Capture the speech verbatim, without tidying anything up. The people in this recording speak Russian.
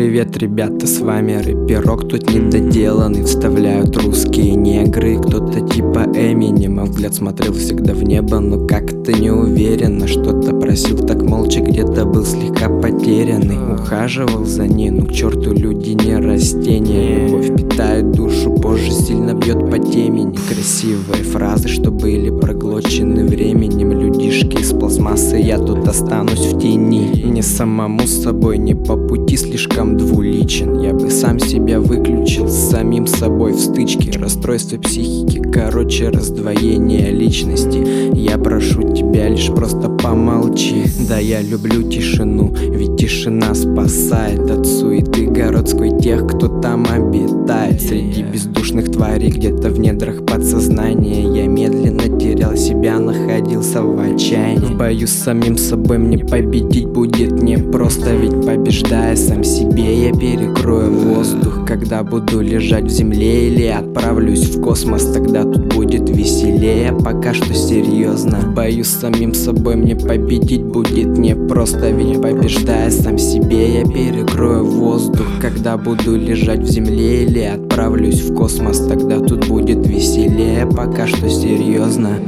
Привет, ребята, с вами рэперок, тут недоделанный. Вставляют русские негры, кто-то типа Эминема. Взгляд смотрел всегда в небо, но как-то не уверенно. Что-то просил так молча, где-то был слегка потерянный. Ухаживал за ней, ну к черту, люди не растения. Любовь питает душу, позже сильно бьет по темени. Красивые фразы, что были проглочены временем. Людишки из пластмассы, я тут останусь в тени. Мне самому с собой не по пути, слишком двуличен. Я бы сам себя выключил с самим собой в стычке. Расстройство психики, короче, раздвоение личности. Я прошу тебя лишь просто помолчи. Да, я люблю тишину, ведь тишина спасает от суеты городской тех, кто там обитает. Среди бездушных тварей, где-то в недрах подсознания, я медленно терял себя, находился в отчаянии. В бою с самим собой мне победить будет непросто, ведь побеждая сам себе, я перекрою воздух. Когда буду лежать в земле или отправлюсь в космос, тогда тут будет веселее. Пока что серьезно, в бою с самим собой мне победить будет непросто, ведь побеждая сам себе, я перекрою воздух. Когда буду лежать в земле или отправлюсь в космос, тогда тут будет веселее. Пока что серьезно.